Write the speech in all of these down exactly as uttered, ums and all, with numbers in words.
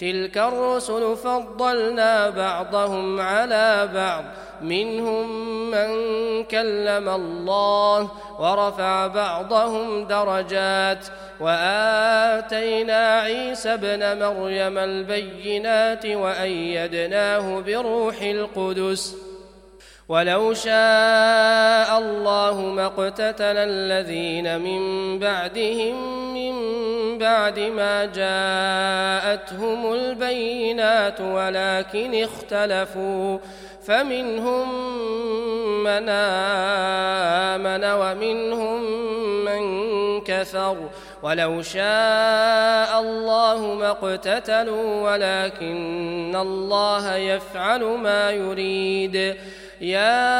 تلك الرسل فضلنا بعضهم على بعض منهم من كلم الله ورفع بعضهم درجات وآتينا عيسى ابن مريم البينات وأيدناه بروح القدس ولو شاء الله ما اقتتل الذين من بعدهم من بعد ما جاءتهم البينات ولكن اختلفوا فمنهم من آمن ومنهم من كفر ولو شاء الله ما اقتتلوا ولكن الله يفعل ما يريد يا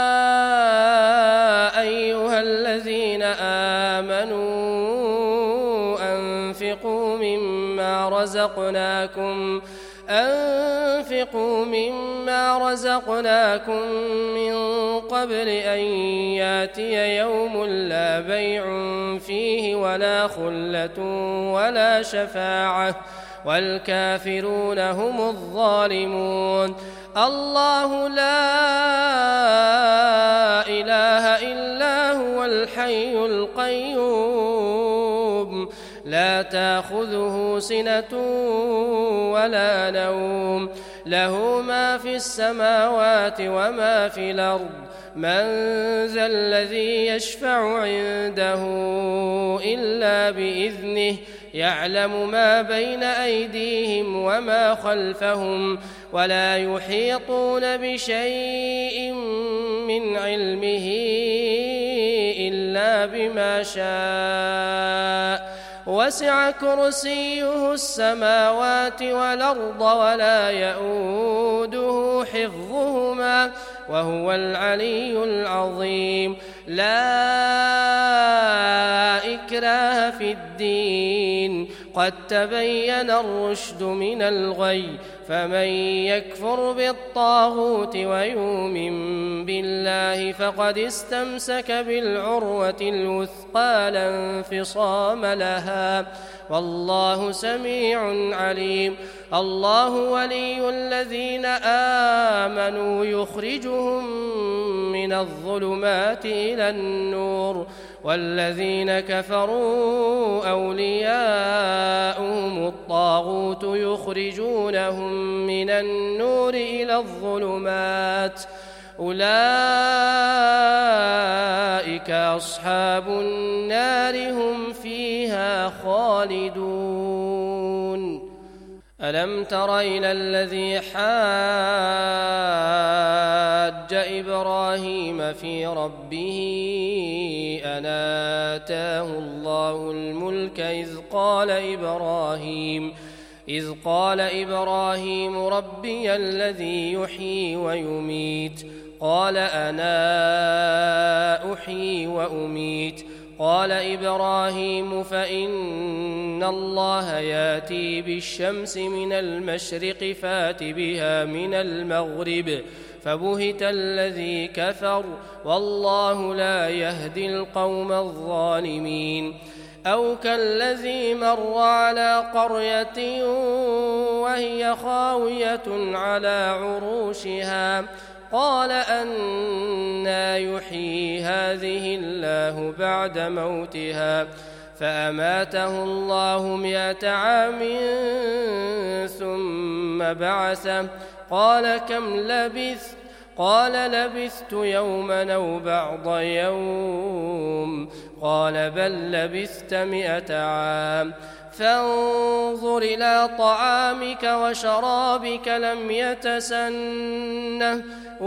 أيها الذين آمنوا أنفقوا مما رزقناكم أنفقوا مما رزقناكم من قبل أن ياتي يوم لا بيع فيه ولا خلة ولا شفاعة والكافرون هم الظالمون الله لا إله إلا هو الحي القيوم لا تأخذه سنة ولا نوم له ما في السماوات وما في الأرض من ذا الذي يشفع عنده إلا بإذنه يعلم ما بين أيديهم وما خلفهم ولا يحيطون بشيء من علمه إلا بما شاء وسع كرسيه السماوات والأرض ولا يؤوده حفظهما وهو العلي العظيم لا إكراه في الدين قد تبين الرشد من الغي فمن يكفر بالطاغوت ويؤمن بالله فقد استمسك بالعروة الوثقى لا انفصام لها والله سميع عليم الله ولي الذين آمنوا يخرجهم من الظلمات إلى النور والذين كفروا أولياؤهم الطاغوت يخرجونهم من النور إلى الظلمات أولئك أصحاب النار هم فيها خالدون ألم تر إلى الذي حاج إبراهيم في ربه أن آتاه الله الملك إذ قال إبراهيم إذ قال إبراهيم ربي الذي يحيي ويميت قال أنا أحيي وأميت قال إبراهيم فإن الله ياتي بالشمس من المشرق فات بها من المغرب فبهت الذي كفر والله لا يهدي القوم الظالمين أو كالذي مر على قرية وهي خاوية على عروشها قال أنى يحيي هذه الله بعد موتها فأماته الله مئة عام ثم بعثه قال كم لبثت قال لبثت يوما أو بعض يوم قال بل لبثت مئة عام فانظر إلى طعامك وشرابك لم يتسنه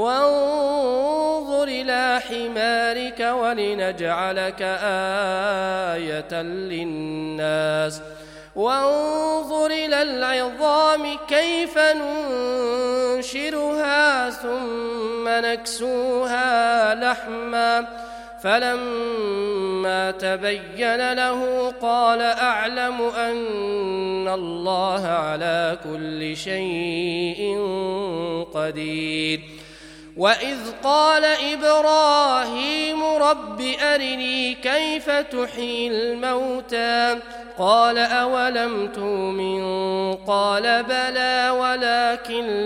وانظر إلى حمارك ولنجعلك آية للناس وانظر إلى العظام كيف ننشرها ثم نكسوها لحما فلما تبين له قال أعلم أن الله على كل شيء قدير وإذ قال إبراهيم رب أرني كيف تحيي الموتى قال أولم تؤمن قال بلى ولكن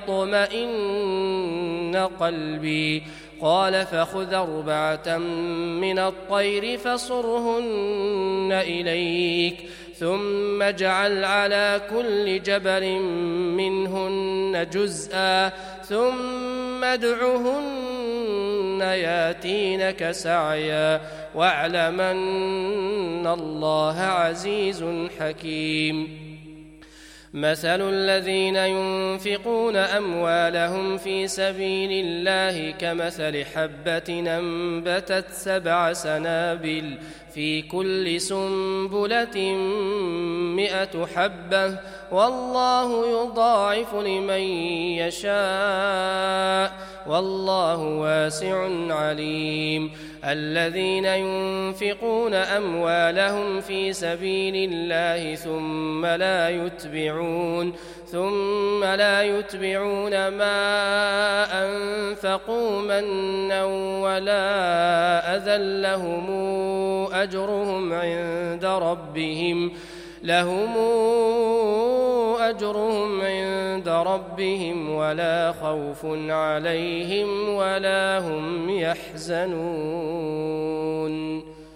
ليطمئن قلبي قال فخذ أربعة من الطير فصرهن إليك ثم اجعل على كل جبل منهن جزءا ثم ادعهن ياتينك سعيا واعلم أن الله عزيز حكيم مثل الذين ينفقون أموالهم في سبيل الله كمثل حبة أنبتت سبع سنابل في كل سنبلة مئة حبة والله يضاعف لمن يشاء والله واسع عليم الذين ينفقون أموالهم في سبيل الله ثم لا يتبعون ثم لا يتبعون ما أنفقوا منا ولا أذى لهم أجرهم عند ربهم لهم أجرهم عند ربهم ولا خوف عليهم ولا هم يحزنون